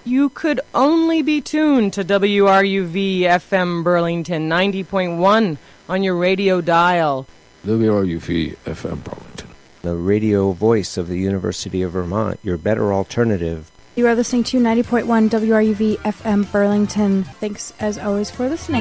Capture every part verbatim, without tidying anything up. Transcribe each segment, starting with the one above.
you could only be tuned to W R U V F M Burlington ninety point one on your radio dial. W R U V F M Burlington, the radio voice of the University of Vermont, your better alternative. You are listening to ninety point one W R U V F M Burlington. Thanks, as always, for listening.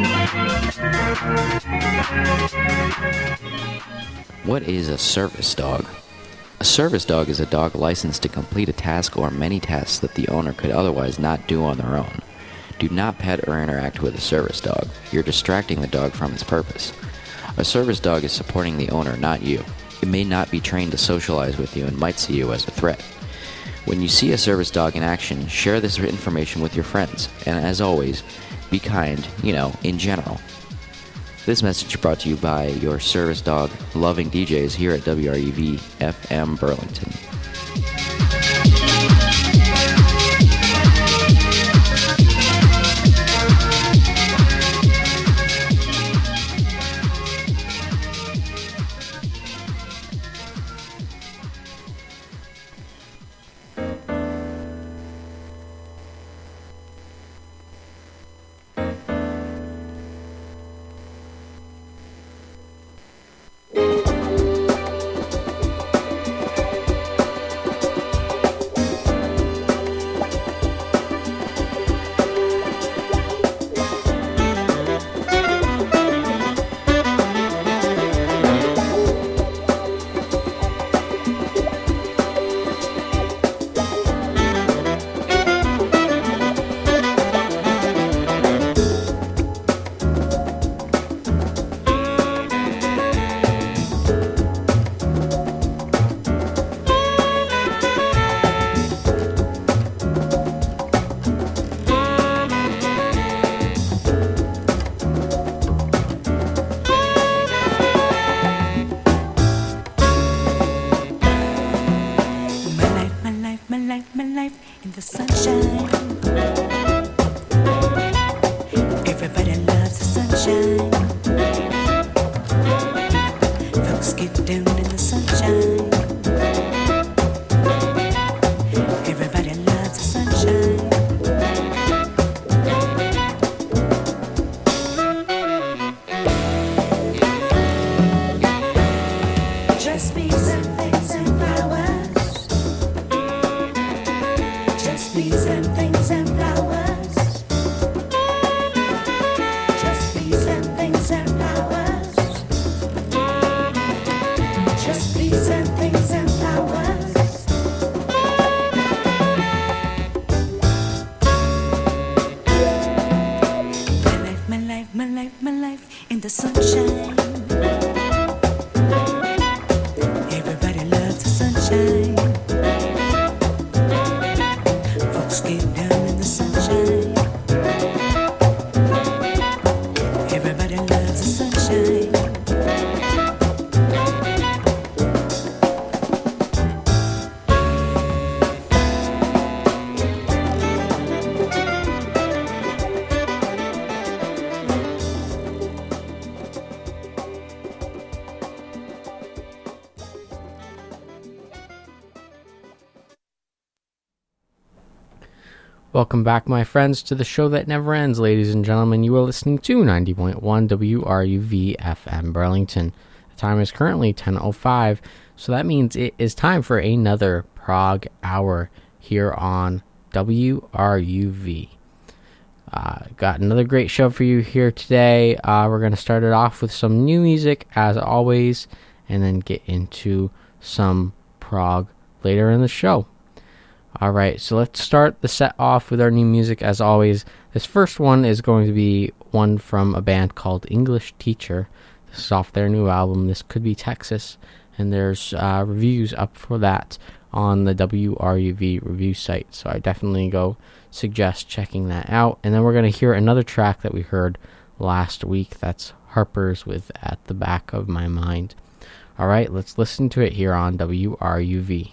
What is a service dog? A service dog is a dog licensed to complete a task or many tasks that the owner could otherwise not do on their own. Do not pet or interact with a service dog. You're distracting the dog from its purpose. A service dog is supporting the owner, not you. It may not be trained to socialize with you and might see you as a threat. When you see a service dog in action, share this information with your friends. And as always, be kind, you know, in general. This message brought to you by your service dog loving D Js here at W R U V F M Burlington. Welcome back, my friends, to the show that never ends, ladies and gentlemen. You are listening to ninety point one W R U V F M Burlington. The time is currently ten oh five, so that means it is time for another prog hour here on W R U V. Uh, got another great show for you here today. Uh, we're going to start it off with some new music, as always, and then get into some prog later in the show. Alright, so let's start the set off with our new music as always. This first one is going to be one from a band called English Teacher. This is off their new album, This Could Be Texas, and there's uh, reviews up for that on the W R U V review site, so I definitely go suggest checking that out. And then we're going to hear another track that we heard last week. That's Harper's with At the Back of My Mind. Alright, let's listen to it here on W R U V.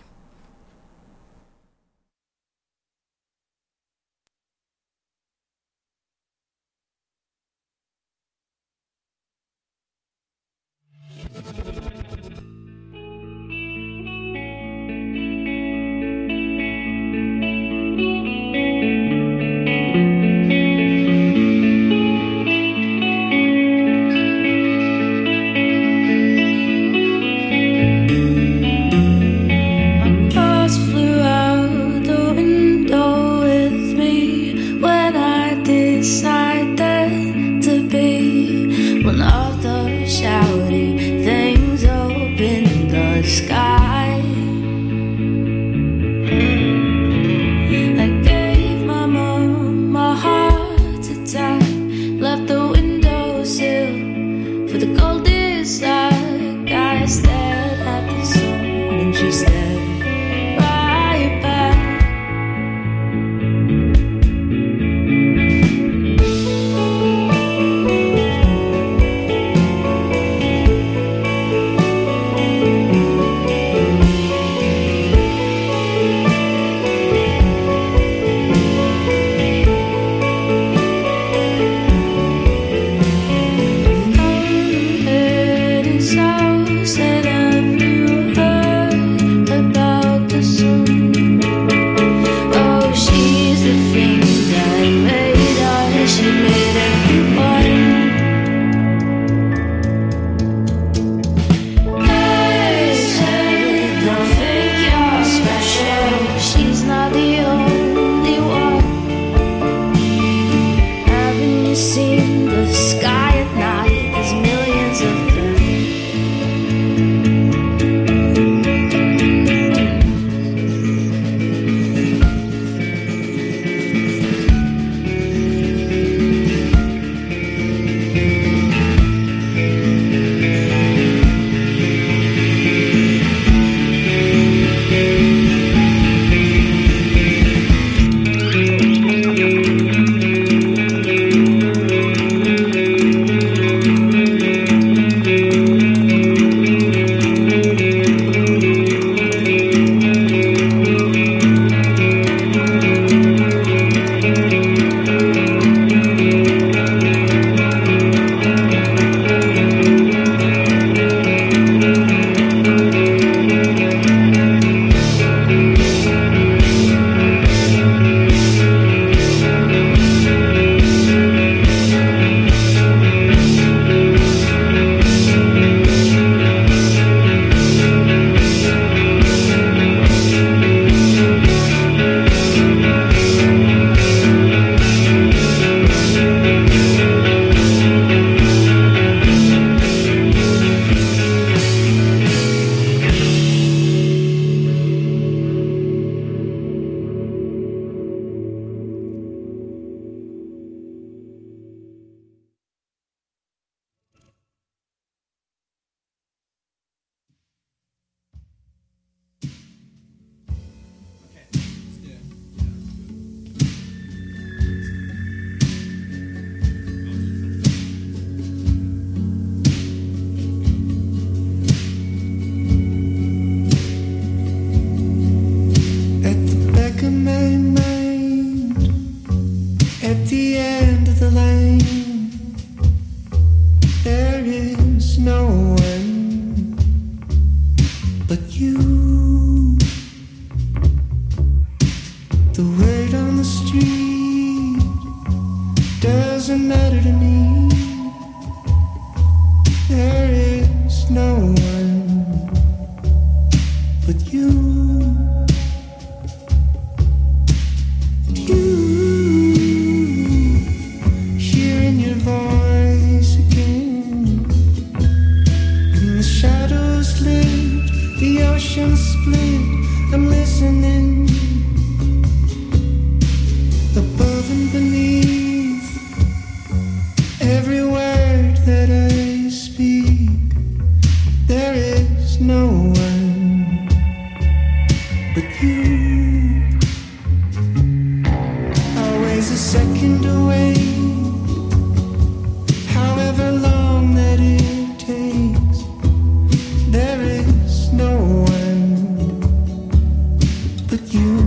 The word on the street doesn't matter to me. There is no one but you. You, hearing your voice again. And the shadows lift, the ocean split. I'm listening. Above and beneath every word that I speak, there is no one but you. Always a second away, however long that it takes, there is no one but you.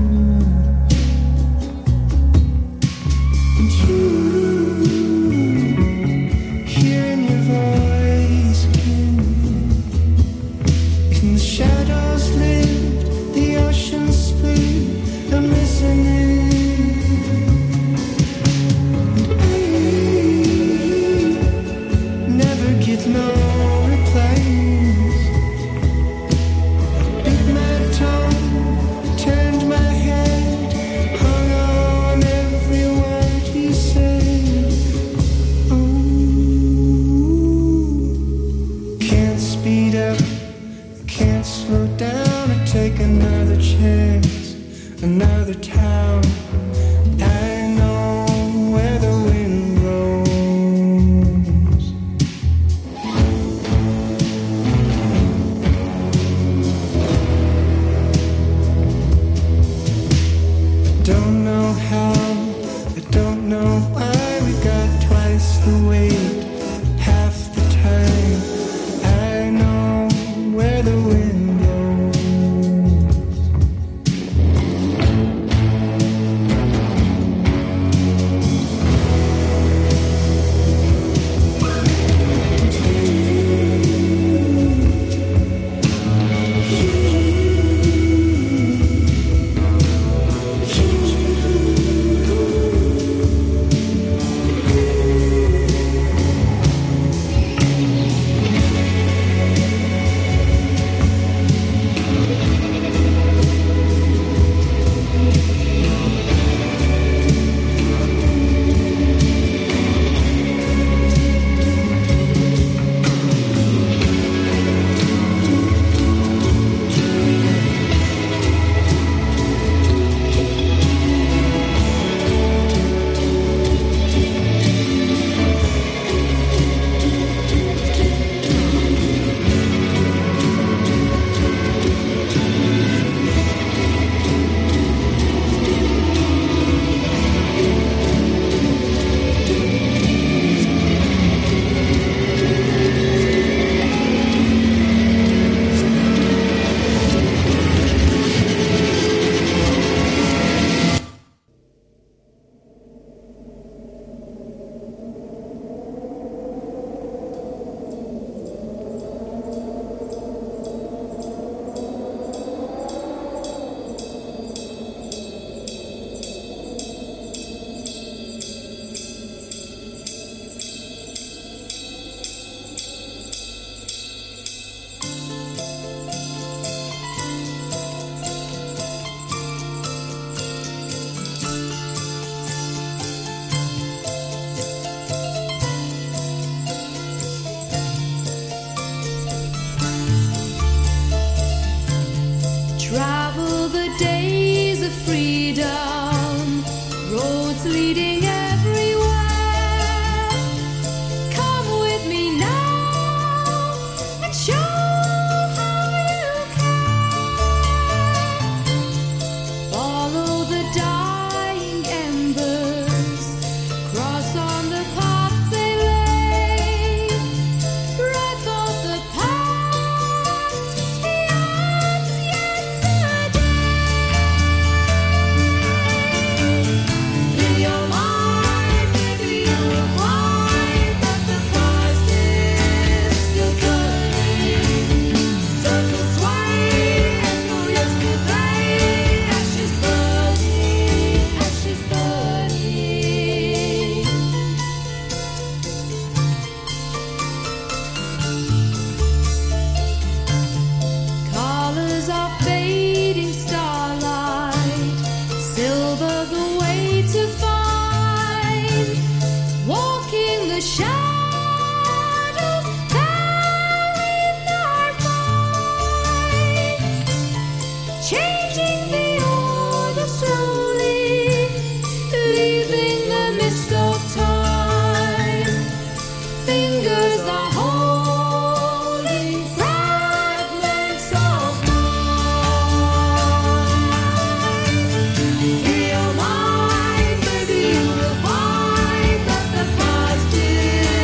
Another town, I know where the wind blows. I don't know how, I don't know why we got twice the weight, half the time. I know where the wind blows. Travel the days of freedom, roads leading everywhere. Come with me now and show how you care. Follow the dying embers, cross on the path they lay. Breath of the past, yes, yesterday. In your mind, maybe you will find that the past is still turning. Circles sway, echo yesterday, ashes burning. silver the way to find, walking the shadows there in our mind, changing the order slowly, leaving the mist of time. Fingers are holding fragments of mine. Your mind, maybe you will find that the past is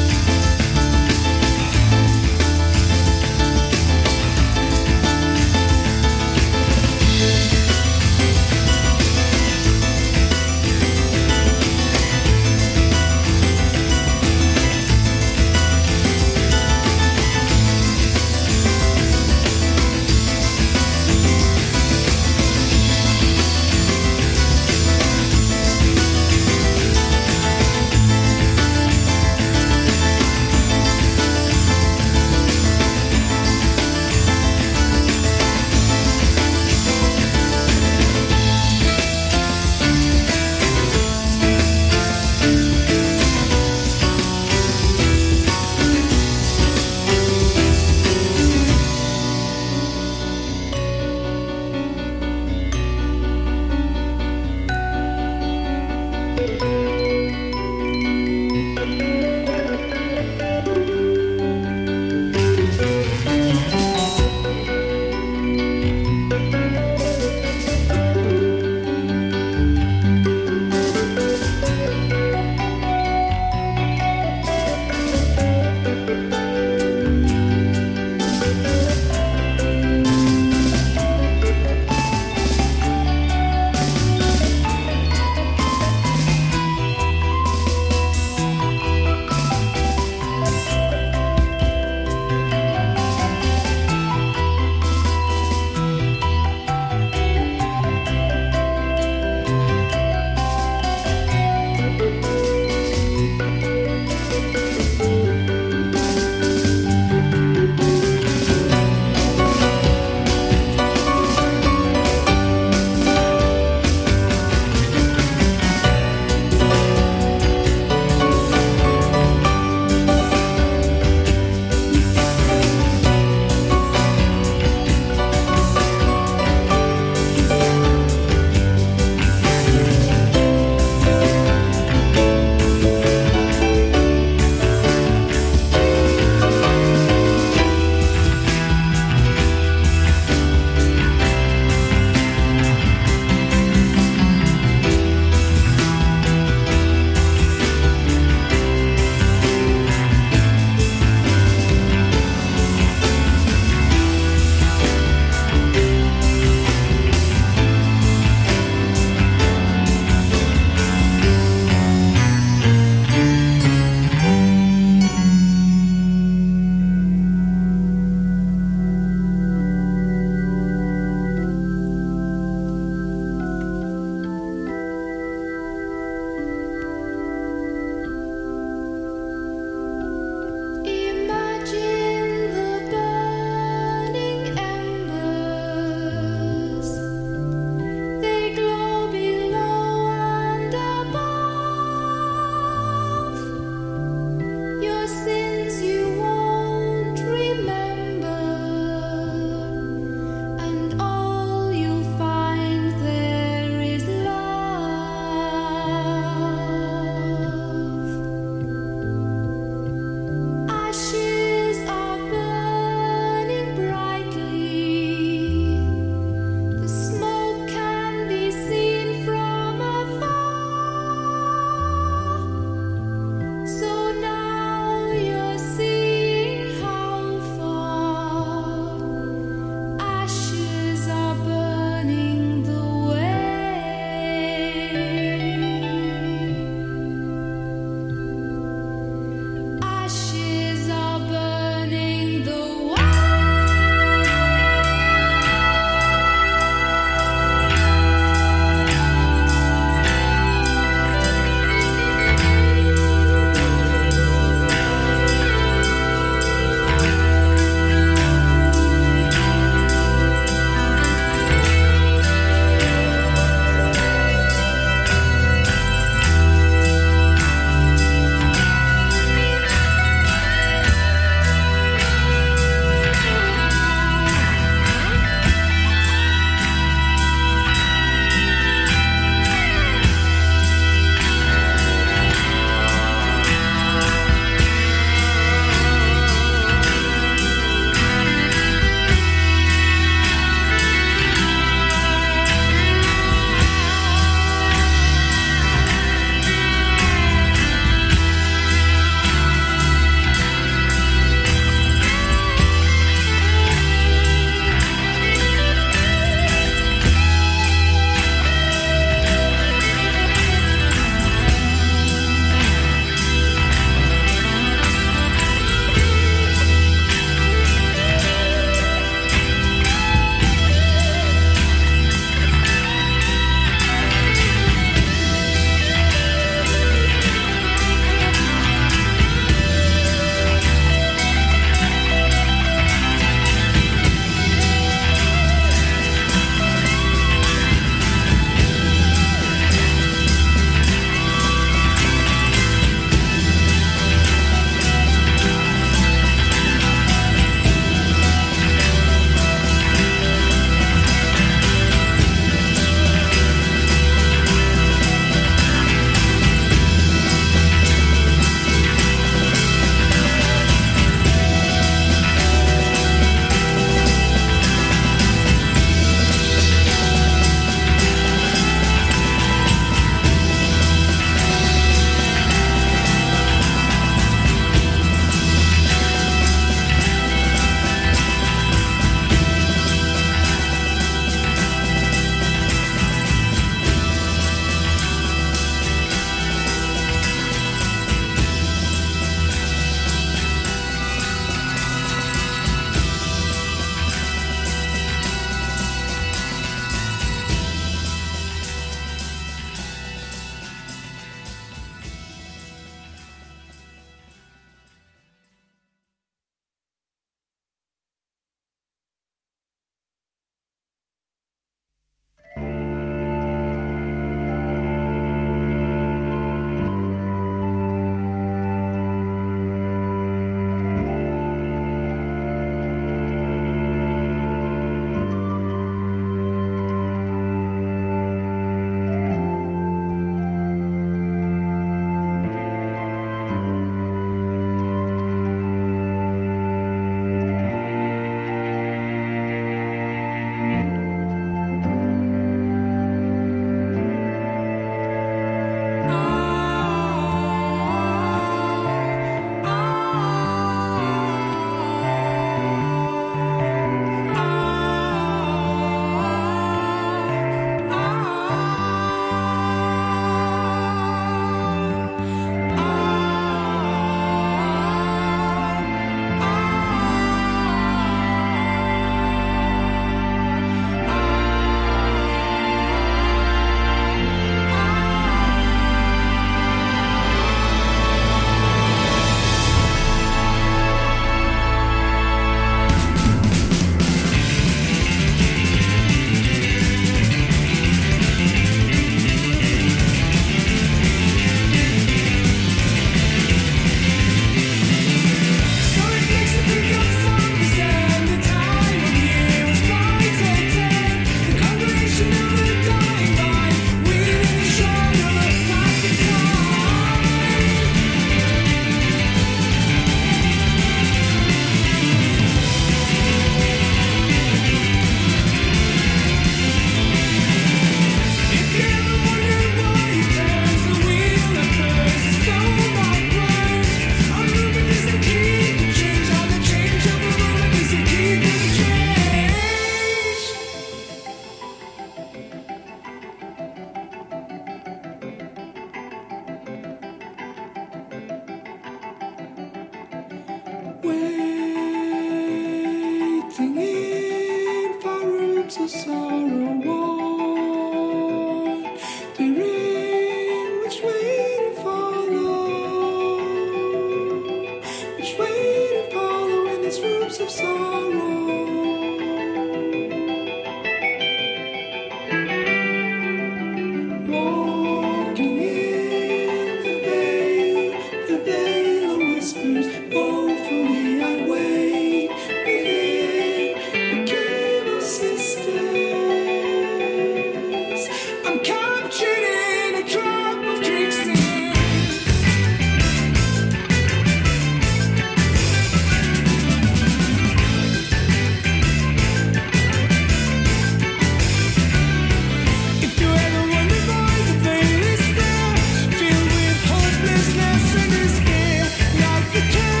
The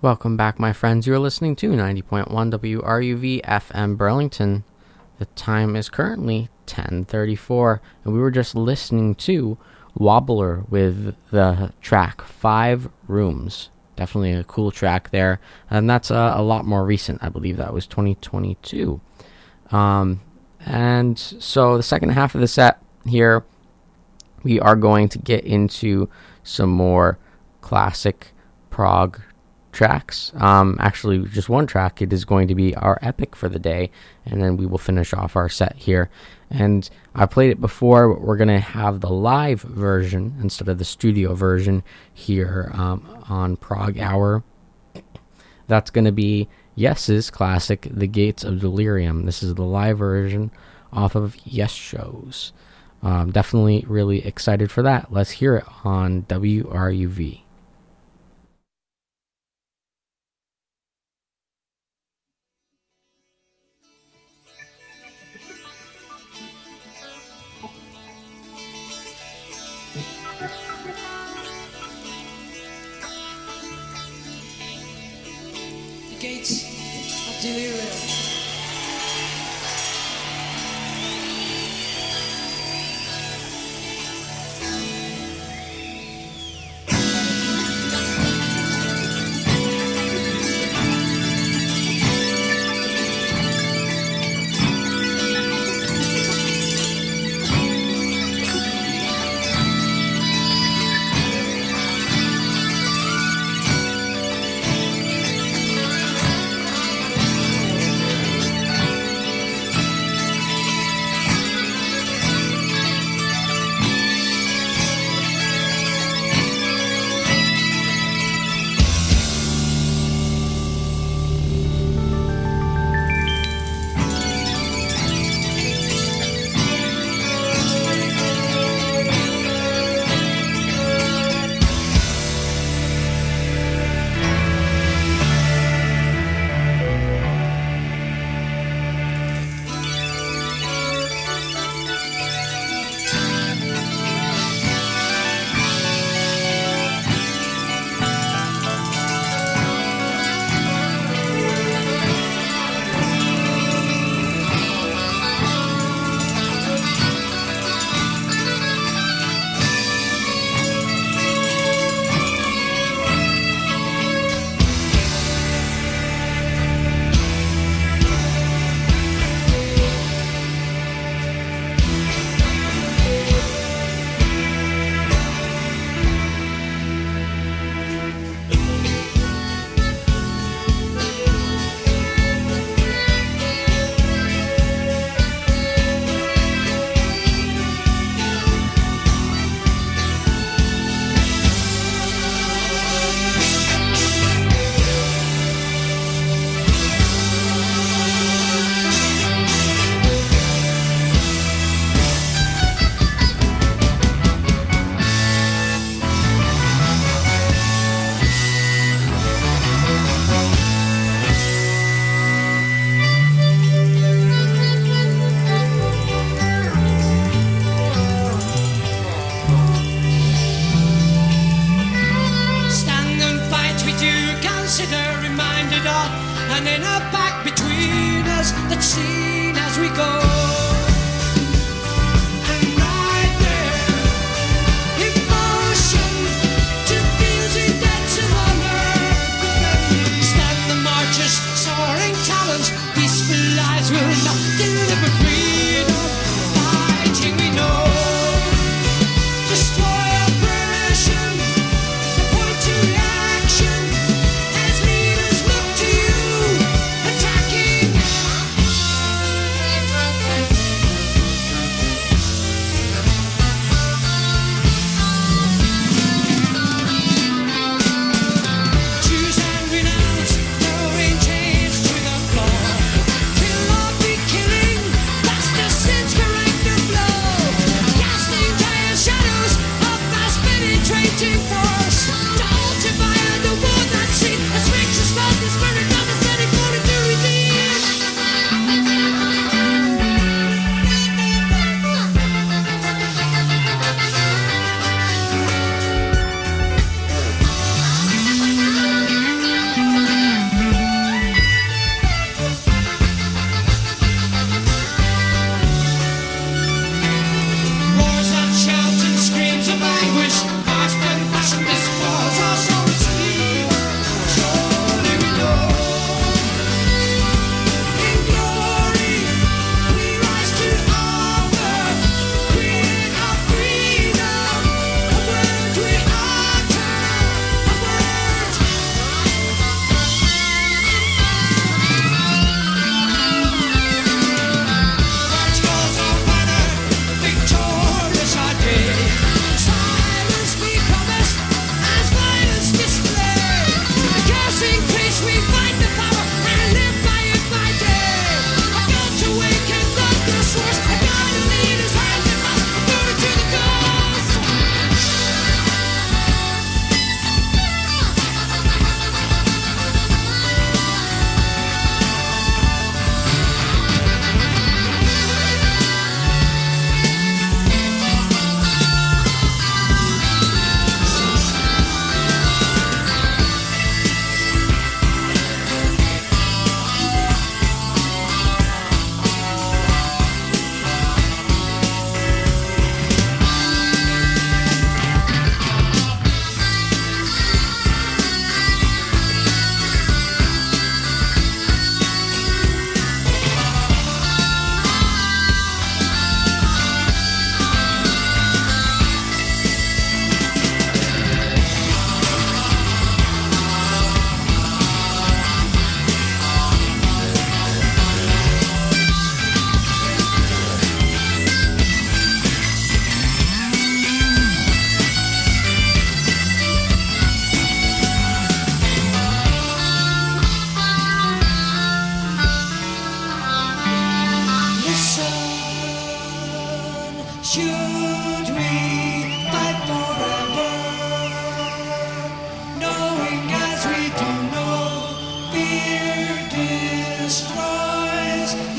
Welcome back, my friends. You're listening to ninety point one W R U V F M Burlington. The time is currently ten thirty-four, and we were just listening to Wobbler with the track Five Rooms. Definitely a cool track there, and that's uh, a lot more recent. I believe that was twenty twenty-two. Um, and so the second half of the set here, we are going to get into some more classic prog tracks. Um, actually, just one track. It is going to be our epic for the day, and then we will finish off our set here. And I played it before, but we're going to have the live version instead of the studio version here um, on Prog Hour. That's going to be Yes's classic, The Gates of Delirium. This is the live version off of Yes Shows. Um, definitely really excited for that. Let's hear it on W R U V. The gates of delirium.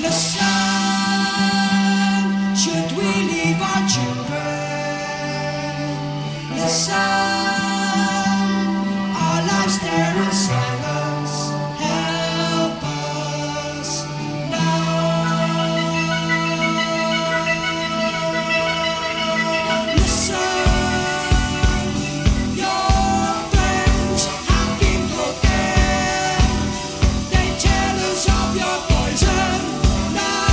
Listen, should we leave our children? Listen, our lives there in silence. Help us now. Listen, your friends have been broken. They tell us of your poison. Now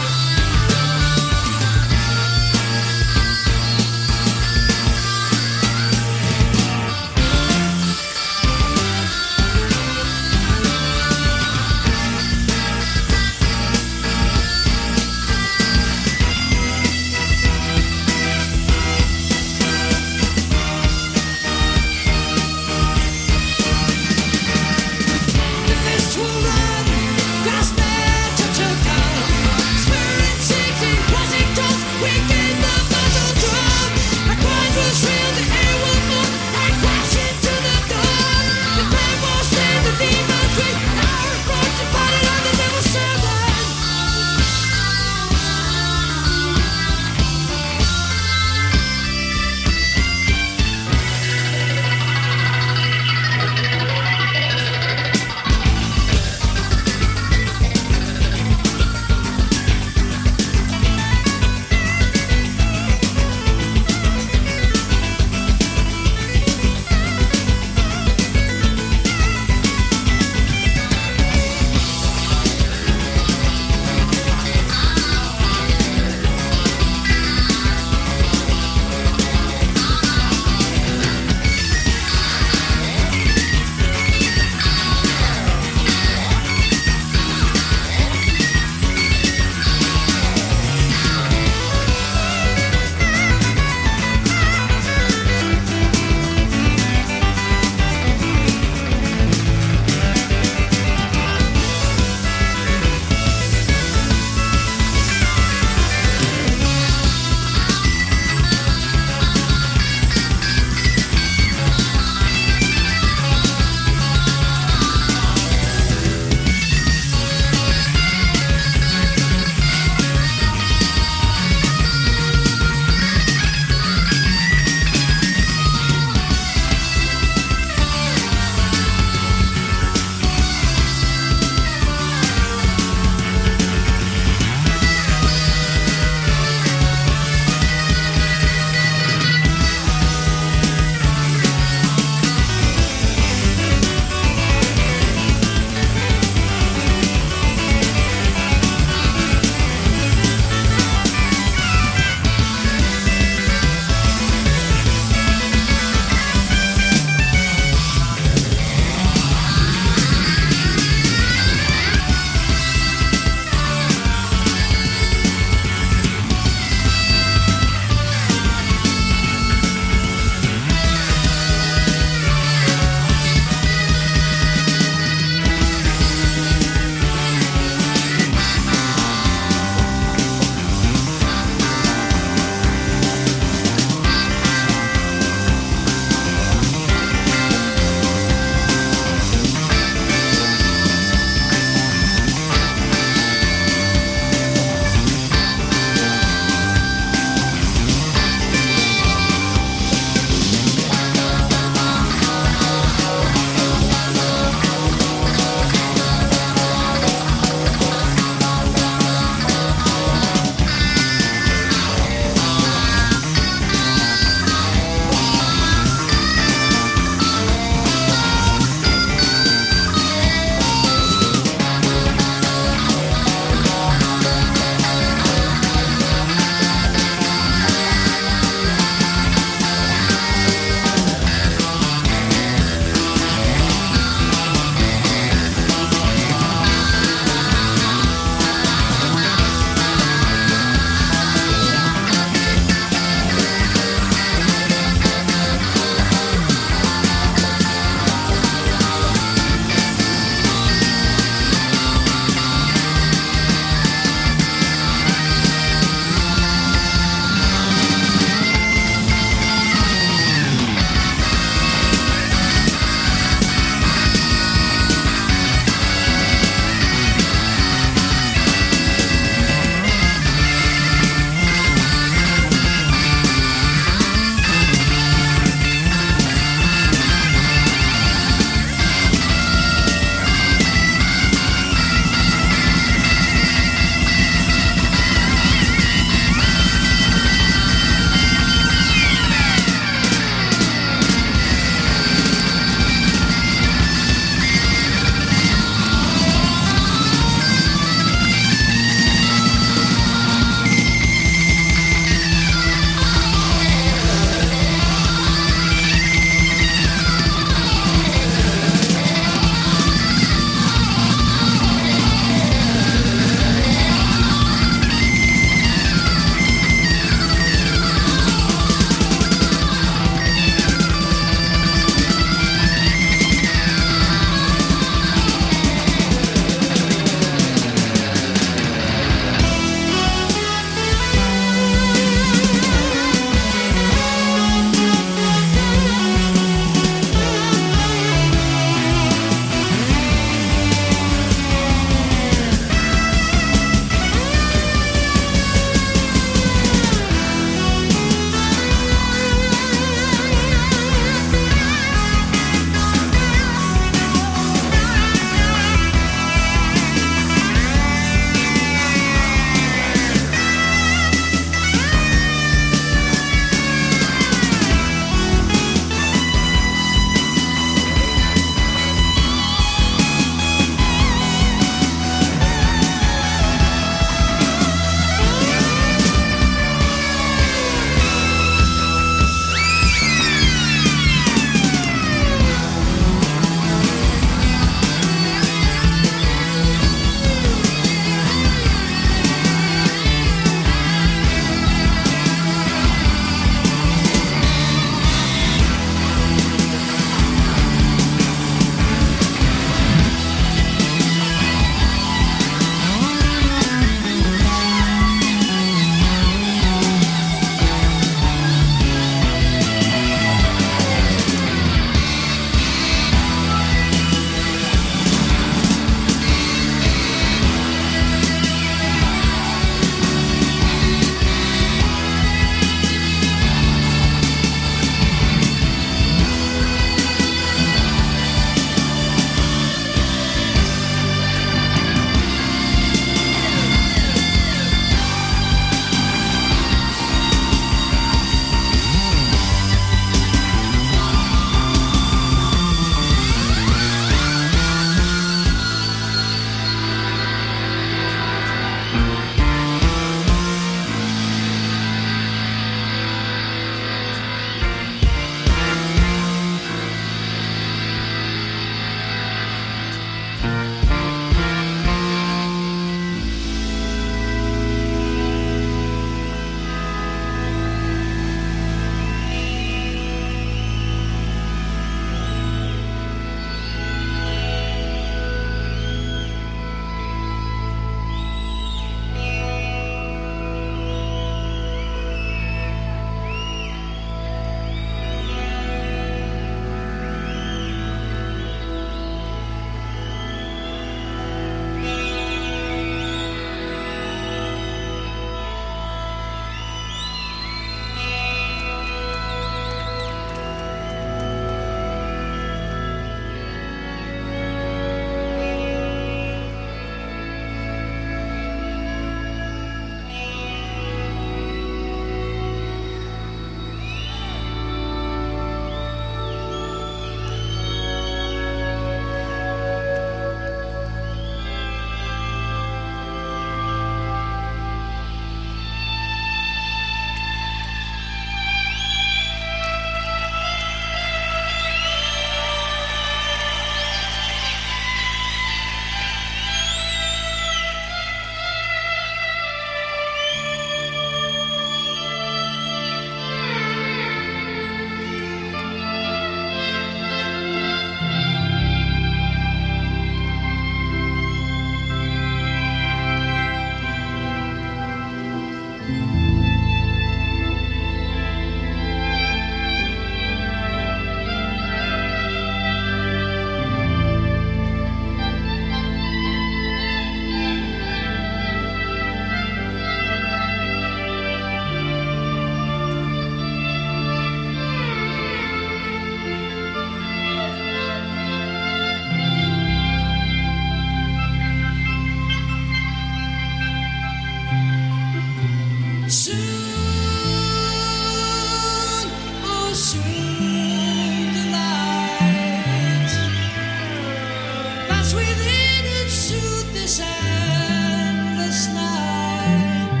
lies within and soothe this endless night.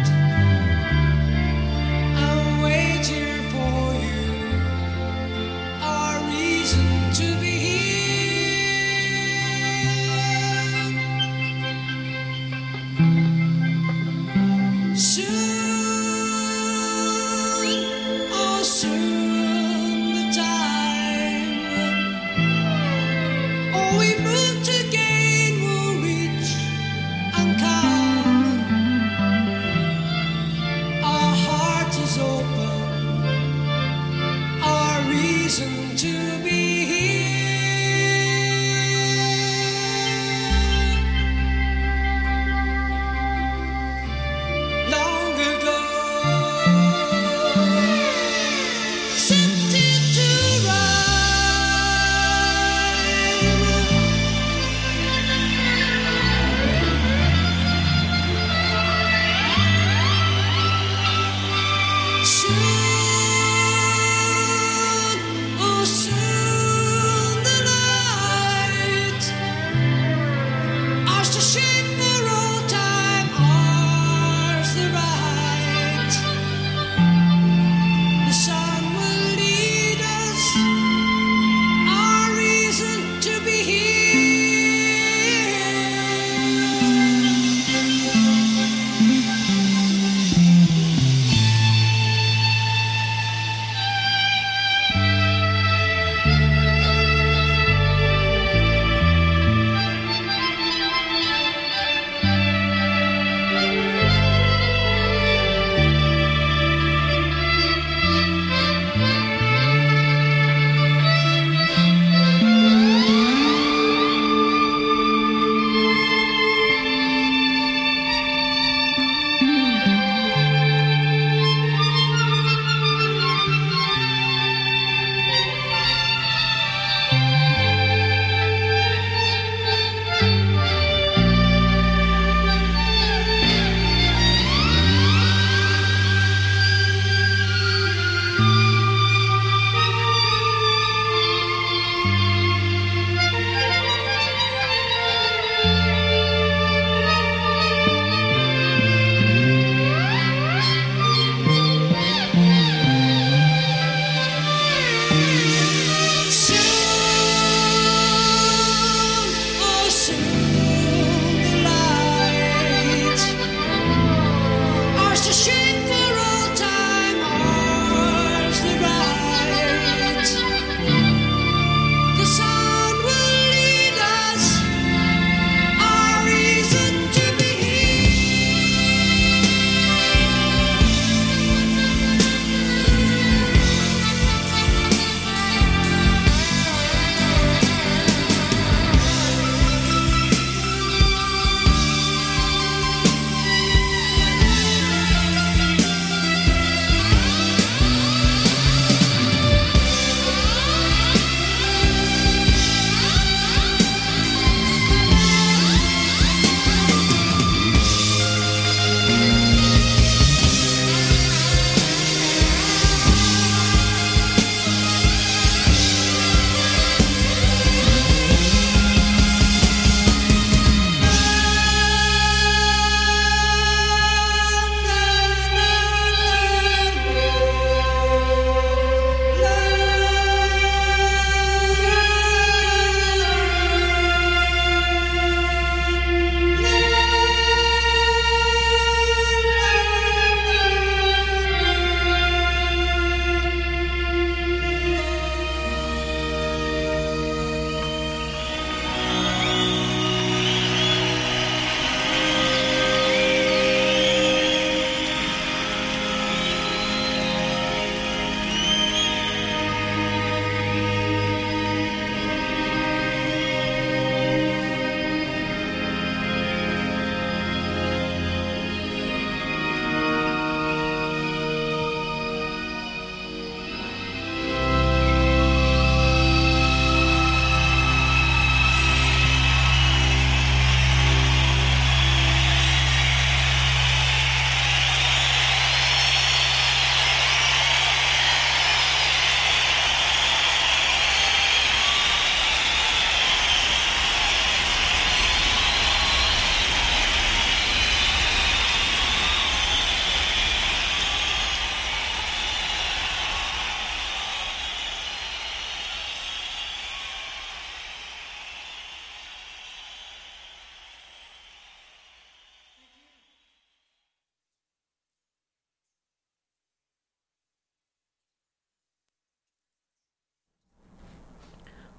I'm waiting for you, our reason to be here. Soon, oh soon, the time. Oh, we move to gain will reach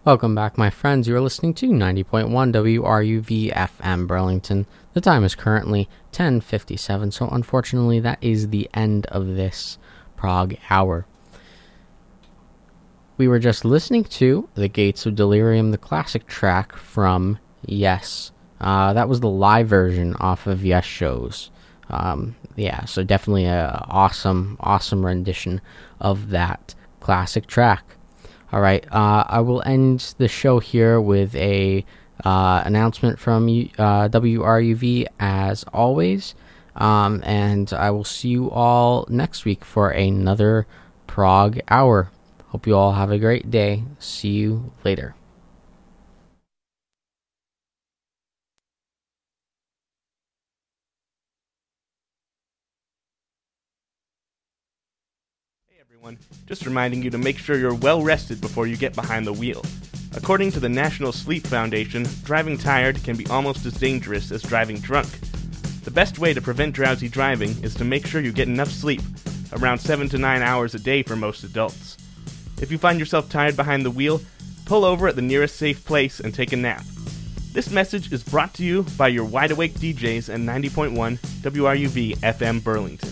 Welcome back, my friends. You are listening to ninety point one W R U V F M Burlington. The time is currently ten fifty-seven, so unfortunately that is the end of this prog hour. We were just listening to The Gates of Delirium, the classic track from Yes. Uh, that was the live version off of Yes shows. Um, yeah, so definitely a awesome, awesome rendition of that classic track. All right, uh, I will end the show here with a uh, announcement from uh, W R U V as always, um, and I will see you all next week for another prog hour. Hope you all have a great day. See you later. Just reminding you to make sure you're well rested before you get behind the wheel. According to the National Sleep Foundation, driving tired can be almost as dangerous as driving drunk. The best way to prevent drowsy driving is to make sure you get enough sleep, around seven to nine hours a day for most adults. If you find yourself tired behind the wheel, pull over at the nearest safe place and take a nap. This message is brought to you by your wide awake D Js at ninety point one W R U V F M Burlington.